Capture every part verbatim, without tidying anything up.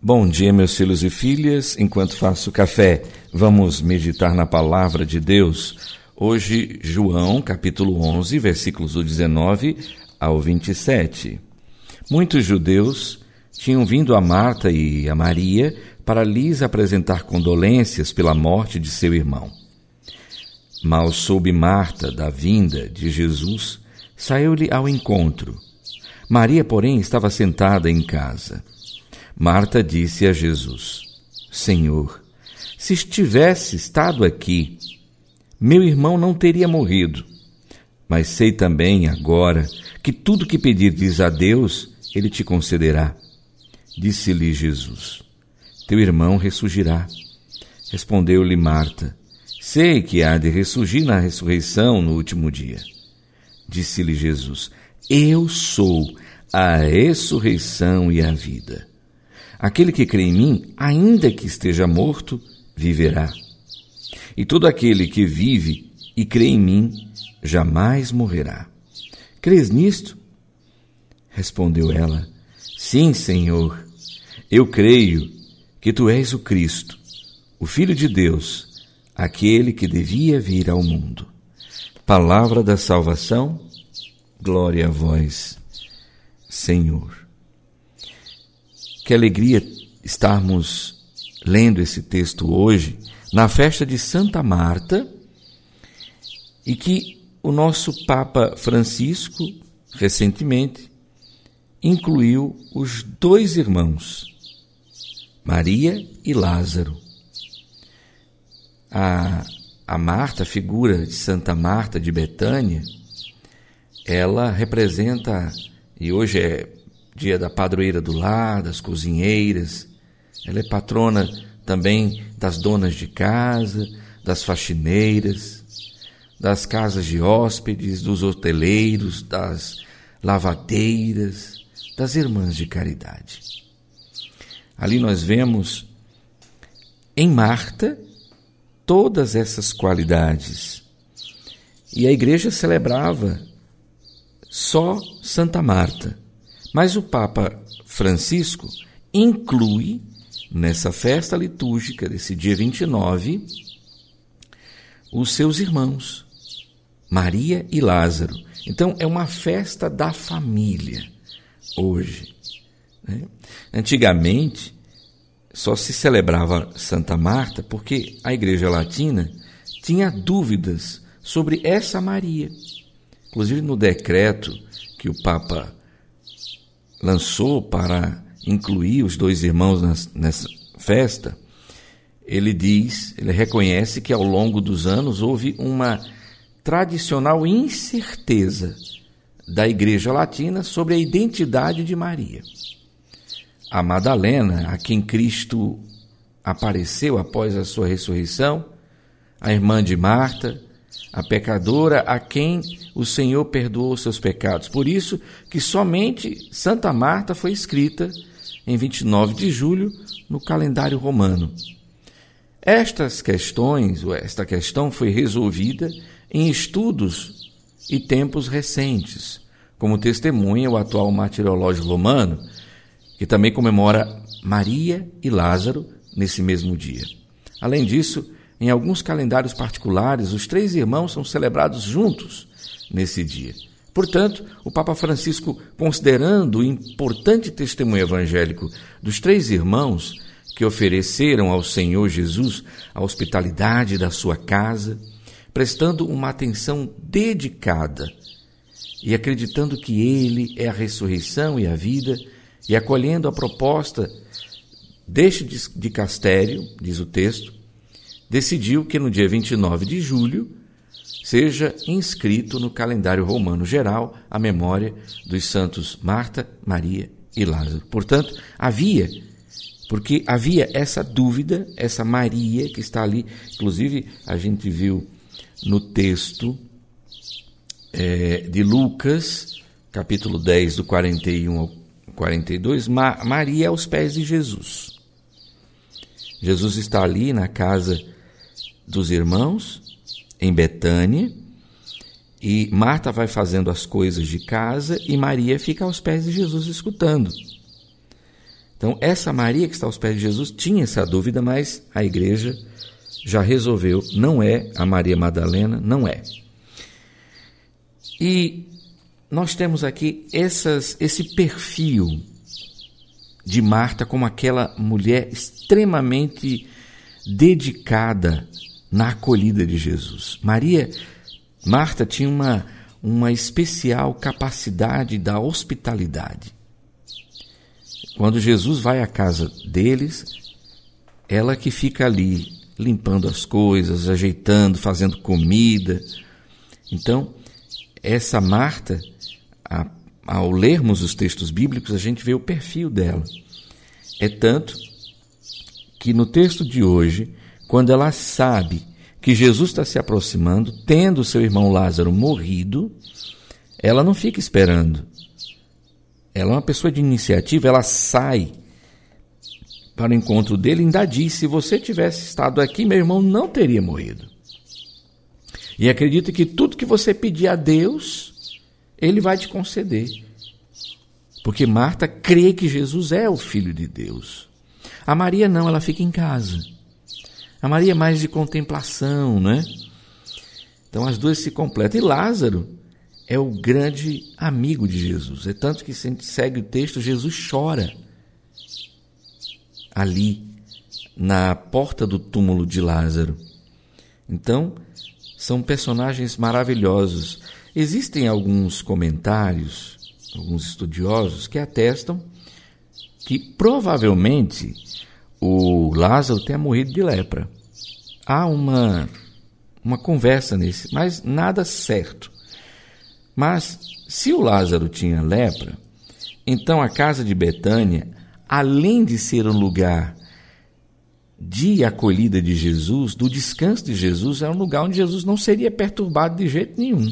Bom dia, meus filhos e filhas. Enquanto faço café, vamos meditar na palavra de Deus. Hoje, João, capítulo onze, versículos do dezenove ao vinte e sete. Muitos judeus tinham vindo a Marta e a Maria para lhes apresentar condolências pela morte de seu irmão. Mal soube Marta da vinda de Jesus, saiu-lhe ao encontro. Maria, porém, estava sentada em casa. Marta disse a Jesus: Senhor, se estivesse estado aqui, meu irmão não teria morrido. Mas sei também agora que tudo que pedires a Deus, Ele te concederá. Disse-lhe Jesus: Teu irmão ressurgirá. Respondeu-lhe Marta: Sei que há de ressurgir na ressurreição no último dia. Disse-lhe Jesus: Eu sou a ressurreição e a vida. Aquele que crê em mim, ainda que esteja morto, viverá. E todo aquele que vive e crê em mim, jamais morrerá. Crês nisto? Respondeu ela: Sim, Senhor. Eu creio que tu és o Cristo, o Filho de Deus, aquele que devia vir ao mundo. Palavra da salvação, glória a vós, Senhor. Que alegria estarmos lendo esse texto hoje, na festa de Santa Marta, e que o nosso Papa Francisco, recentemente, incluiu os dois irmãos, Maria e Lázaro. A, a Marta, a figura de Santa Marta de Betânia, ela representa, e hoje é dia da padroeira do lar, das cozinheiras, ela é patrona também das donas de casa, das faxineiras, das casas de hóspedes, dos hoteleiros, das lavadeiras, das irmãs de caridade. Ali nós vemos em Marta todas essas qualidades. E a igreja celebrava só Santa Marta. Mas o Papa Francisco inclui nessa festa litúrgica desse dia vinte e nove os seus irmãos, Maria e Lázaro. Então é uma festa da família hoje, né? Antigamente só se celebrava Santa Marta porque a Igreja Latina tinha dúvidas sobre essa Maria. Inclusive no decreto que o Papa lançou para incluir os dois irmãos nessa festa, ele diz, ele reconhece que ao longo dos anos houve uma tradicional incerteza da Igreja Latina sobre a identidade de Maria. A Madalena, a quem Cristo apareceu após a sua ressurreição, a irmã de Marta, a pecadora a quem o Senhor perdoou os seus pecados. Por isso que somente Santa Marta foi escrita em vinte e nove de julho no calendário romano. Estas questões, ou esta questão foi resolvida em estudos e tempos recentes, como testemunha o atual martirológio romano, que também comemora Maria e Lázaro nesse mesmo dia. Além disso, em alguns calendários particulares, os três irmãos são celebrados juntos nesse dia. Portanto, o Papa Francisco, considerando o importante testemunho evangélico dos três irmãos que ofereceram ao Senhor Jesus a hospitalidade da sua casa, prestando uma atenção dedicada e acreditando que Ele é a ressurreição e a vida, e acolhendo a proposta deste dicastério, diz o texto, decidiu que no dia vinte e nove de julho seja inscrito no calendário romano geral a memória dos santos Marta, Maria e Lázaro. Portanto, havia, porque havia essa dúvida, essa Maria que está ali, inclusive a gente viu no texto é, de Lucas, capítulo dez, do quarenta e um ao quarenta e dois, Ma- Maria aos pés de Jesus. Jesus está ali na casa dos irmãos, em Betânia, e Marta vai fazendo as coisas de casa e Maria fica aos pés de Jesus escutando. Então, essa Maria que está aos pés de Jesus tinha essa dúvida, mas a igreja já resolveu, não é a Maria Madalena, não é. E nós temos aqui essas, esse perfil de Marta como aquela mulher extremamente dedicada na acolhida de Jesus. Maria, Marta tinha uma, uma especial capacidade da hospitalidade. Quando Jesus vai à casa deles, ela que fica ali limpando as coisas, ajeitando, fazendo comida. Então, essa Marta, a, ao lermos os textos bíblicos, a gente vê o perfil dela. É tanto que no texto de hoje, quando ela sabe que Jesus está se aproximando, tendo seu irmão Lázaro morrido, ela não fica esperando. Ela é uma pessoa de iniciativa, ela sai para o encontro dele e ainda diz: se você tivesse estado aqui, meu irmão não teria morrido. E acredita que tudo que você pedir a Deus, Ele vai te conceder. Porque Marta crê que Jesus é o Filho de Deus. A Maria não, ela fica em casa. A Maria é mais de contemplação, né? Então as duas se completam. E Lázaro é o grande amigo de Jesus. É tanto que, se a gente segue o texto, Jesus chora ali na porta do túmulo de Lázaro. Então, são personagens maravilhosos. Existem alguns comentários, alguns estudiosos, que atestam que provavelmente o Lázaro tenha morrido de lepra. Há uma, uma conversa nesse, mas nada certo. Mas, se o Lázaro tinha lepra, então a casa de Betânia, além de ser um lugar de acolhida de Jesus, do descanso de Jesus, é um lugar onde Jesus não seria perturbado de jeito nenhum.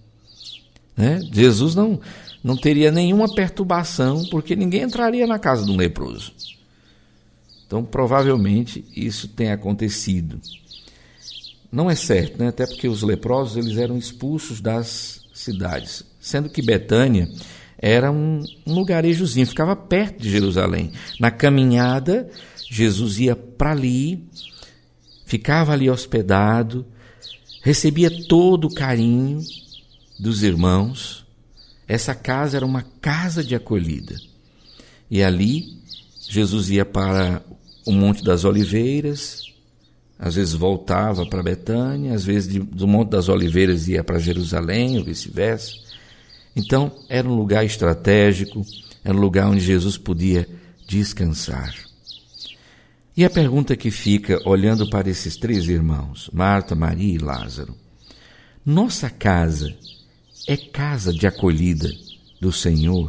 Né? Jesus não, não teria nenhuma perturbação, porque ninguém entraria na casa de um leproso. Então, provavelmente, isso tem acontecido. Não é certo, né? Até porque os leprosos eles eram expulsos das cidades, sendo que Betânia era um, um lugarejozinho, ficava perto de Jerusalém. Na caminhada, Jesus ia para ali, ficava ali hospedado, recebia todo o carinho dos irmãos. Essa casa era uma casa de acolhida. E ali, Jesus ia para o Monte das Oliveiras, às vezes voltava para Betânia, às vezes de, do Monte das Oliveiras ia para Jerusalém, ou vice-versa. Então, era um lugar estratégico, era um lugar onde Jesus podia descansar. E a pergunta que fica, olhando para esses três irmãos, Marta, Maria e Lázaro: nossa casa é casa de acolhida do Senhor?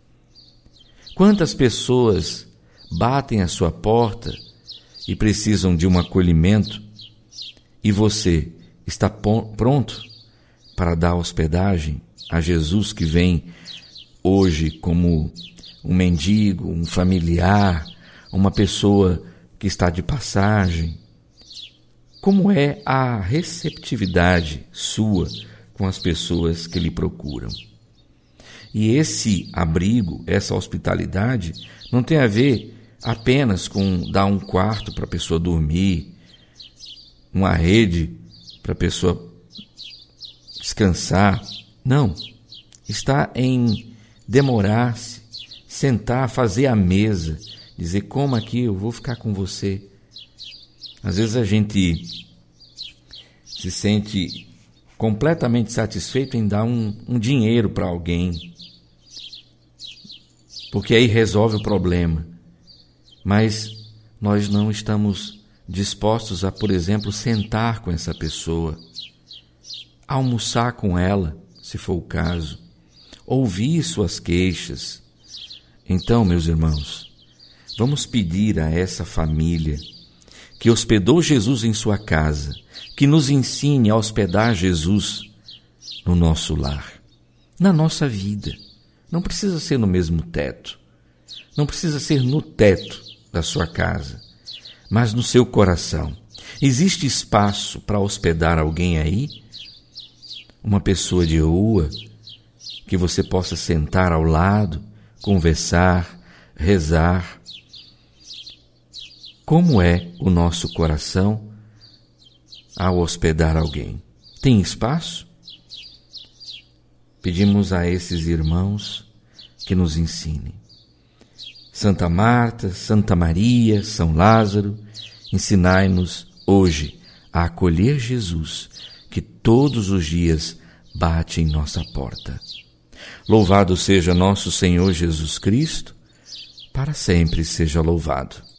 Quantas pessoas batem à sua porta e precisam de um acolhimento, e você está pronto para dar hospedagem a Jesus que vem hoje como um mendigo, um familiar, uma pessoa que está de passagem? Como é a receptividade sua com as pessoas que lhe procuram? E esse abrigo, essa hospitalidade, não tem a ver apenas com dar um quarto para a pessoa dormir, uma rede para a pessoa descansar. Não. Está em demorar-se, sentar, fazer a mesa, dizer: coma aqui, eu vou ficar com você. Às vezes a gente se sente completamente satisfeito em dar um, um dinheiro para alguém, porque aí resolve o problema. Mas nós não estamos dispostos a, por exemplo, sentar com essa pessoa, almoçar com ela, se for o caso, ouvir suas queixas. Então, meus irmãos, vamos pedir a essa família que hospedou Jesus em sua casa, que nos ensine a hospedar Jesus no nosso lar, na nossa vida. Não precisa ser no mesmo teto, não precisa ser no teto da sua casa, mas no seu coração. Existe espaço para hospedar alguém aí? Uma pessoa de rua que você possa sentar ao lado, conversar, rezar, Como é o nosso coração ao hospedar alguém? Tem espaço? Pedimos a esses irmãos que nos ensinem. Santa Marta, Santa Maria, São Lázaro, ensinai-nos hoje a acolher Jesus, que todos os dias bate em nossa porta. Louvado seja nosso Senhor Jesus Cristo, para sempre seja louvado.